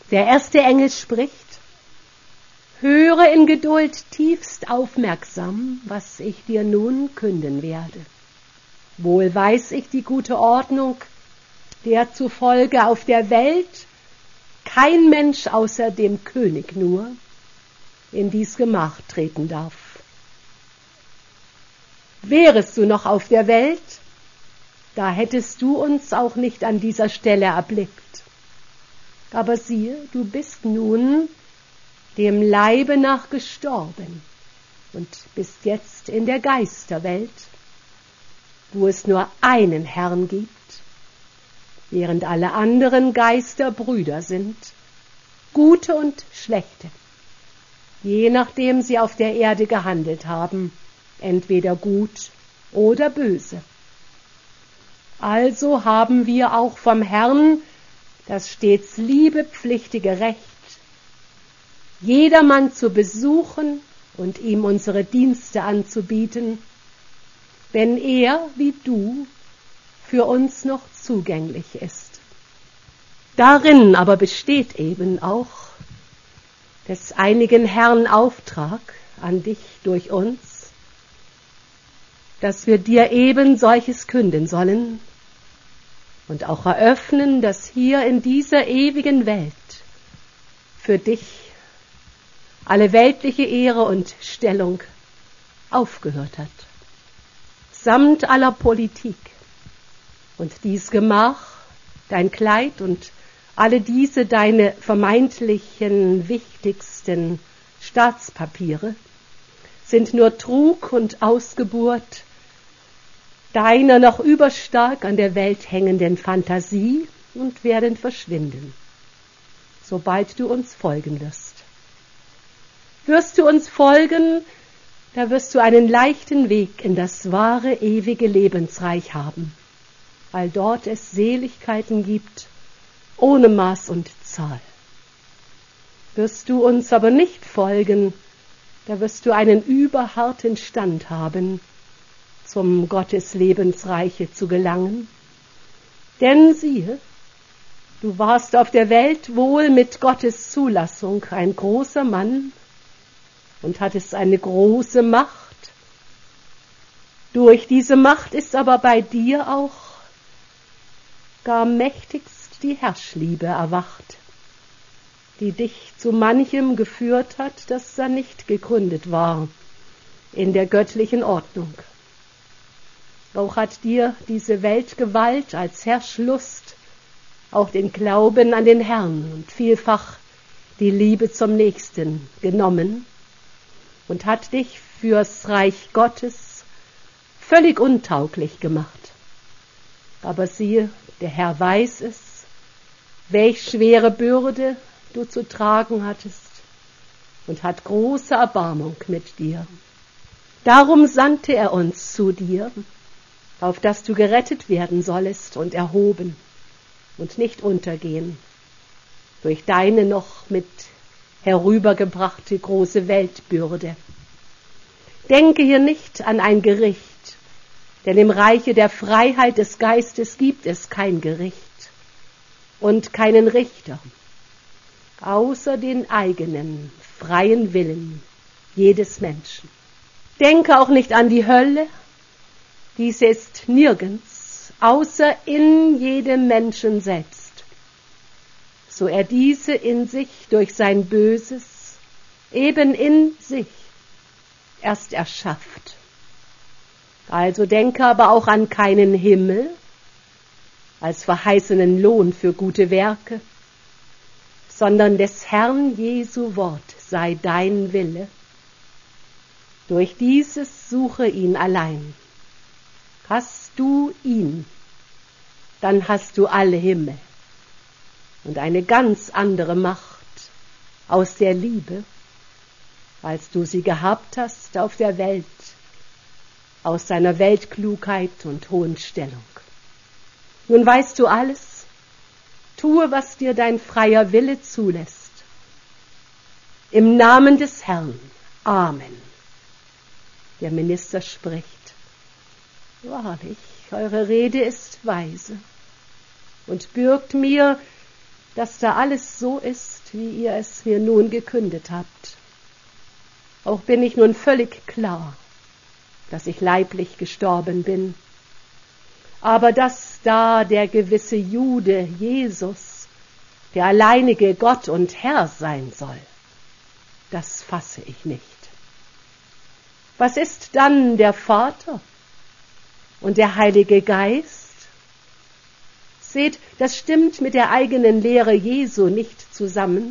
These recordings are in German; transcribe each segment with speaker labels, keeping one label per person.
Speaker 1: Der erste Engel spricht: Höre in Geduld tiefst aufmerksam, was ich dir nun künden werde. Wohl weiß ich die gute Ordnung, der zufolge auf der Welt kein Mensch außer dem König nur in dies Gemach treten darf. Wärest du noch auf der Welt, da hättest du uns auch nicht an dieser Stelle erblickt. Aber siehe, du bist nun dem Leibe nach gestorben und bist jetzt in der Geisterwelt, wo es nur einen Herrn gibt, während alle anderen Geister Brüder sind, gute und schlechte, je nachdem sie auf der Erde gehandelt haben, entweder gut oder böse. Also haben wir auch vom Herrn das stets liebepflichtige Recht, jedermann zu besuchen und ihm unsere Dienste anzubieten, wenn er, wie du, für uns noch zugänglich ist. Darin aber besteht eben auch des einigen Herrn Auftrag an dich durch uns, dass wir dir eben solches künden sollen und auch eröffnen, dass hier in dieser ewigen Welt für dich alle weltliche Ehre und Stellung aufgehört hat, samt aller Politik. Und dies Gemach, dein Kleid und alle diese deine vermeintlichen wichtigsten Staatspapiere sind nur Trug und Ausgeburt deiner noch überstark an der Welt hängenden Fantasie und werden verschwinden, sobald du uns folgen wirst. Wirst du uns folgen, da wirst du einen leichten Weg in das wahre, ewige Lebensreich haben, weil dort es Seligkeiten gibt, ohne Maß und Zahl. Wirst du uns aber nicht folgen, da wirst du einen überharten Stand haben, zum Gottes Lebensreiche zu gelangen. Denn siehe, du warst auf der Welt wohl mit Gottes Zulassung ein großer Mann und hattest eine große Macht. Durch diese Macht ist aber bei dir auch gar mächtigst die Herrschliebe erwacht, die dich zu manchem geführt hat, das da nicht gegründet war in der göttlichen Ordnung. Auch hat dir diese Weltgewalt als Herrschlust auch den Glauben an den Herrn und vielfach die Liebe zum Nächsten genommen und hat dich fürs Reich Gottes völlig untauglich gemacht. Aber siehe, der Herr weiß es, welch schwere Bürde du zu tragen hattest und hat große Erbarmung mit dir. Darum sandte er uns zu dir, auf dass du gerettet werden sollest und erhoben und nicht untergehen durch deine noch mit herübergebrachte große Weltbürde. Denke hier nicht an ein Gericht, denn im Reiche der Freiheit des Geistes gibt es kein Gericht und keinen Richter, außer den eigenen freien Willen jedes Menschen. Denke auch nicht an die Hölle, diese ist nirgends, außer in jedem Menschen selbst, so er diese in sich durch sein Böses, eben in sich, erst erschafft. Also denke aber auch an keinen Himmel, als verheißenen Lohn für gute Werke, sondern des Herrn Jesu Wort sei dein Wille. Durch dieses suche ihn allein. Hast du ihn, dann hast du alle Himmel und eine ganz andere Macht aus der Liebe, als du sie gehabt hast auf der Welt, aus deiner Weltklugheit und hohen Stellung. Nun weißt du alles, tue, was dir dein freier Wille zulässt. Im Namen des Herrn. Amen. Der Minister spricht: Wahrlich, eure Rede ist weise und bürgt mir, dass da alles so ist, wie ihr es mir nun gekündet habt. Auch bin ich nun völlig klar, dass ich leiblich gestorben bin, aber dass da der gewisse Jude Jesus, der alleinige Gott und Herr sein soll, das fasse ich nicht. Was ist dann der Vater und der Heilige Geist? Seht, das stimmt mit der eigenen Lehre Jesu nicht zusammen,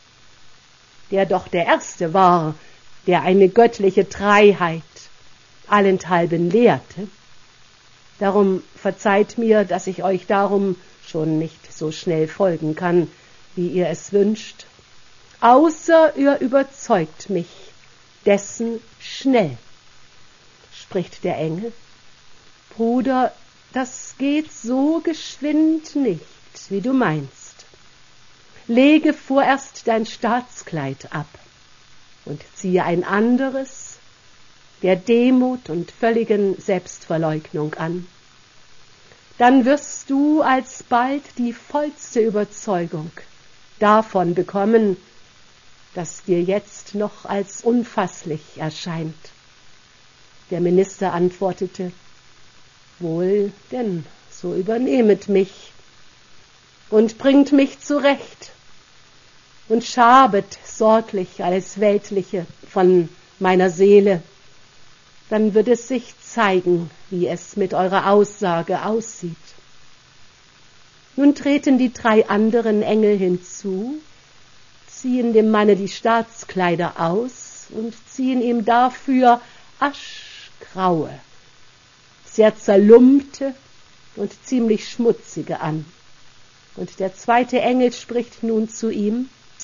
Speaker 1: der doch der Erste war, der eine göttliche Dreiheit allenthalben lehrte. Darum verzeiht mir, dass ich euch darum schon nicht so schnell folgen kann, wie ihr es wünscht, außer ihr überzeugt mich dessen schnell, spricht der Engel. Bruder, das geht so geschwind nicht, wie du meinst. Lege vorerst dein Staatskleid ab und ziehe ein anderes, der Demut und völligen Selbstverleugnung an. Dann wirst du alsbald die vollste Überzeugung davon bekommen, das dir jetzt noch als unfasslich erscheint. Der Minister antwortete: Wohl, denn so übernehmet mich und bringt mich zurecht und schabet sorglich alles Weltliche von meiner Seele. Dann wird es sich zeigen, wie es mit eurer Aussage aussieht. Nun treten die 3 anderen Engel hinzu, ziehen dem Manne die Staatskleider aus und ziehen ihm dafür aschgraue, sehr zerlumpte und ziemlich schmutzige an. Und der 2. Engel spricht nun zu ihm: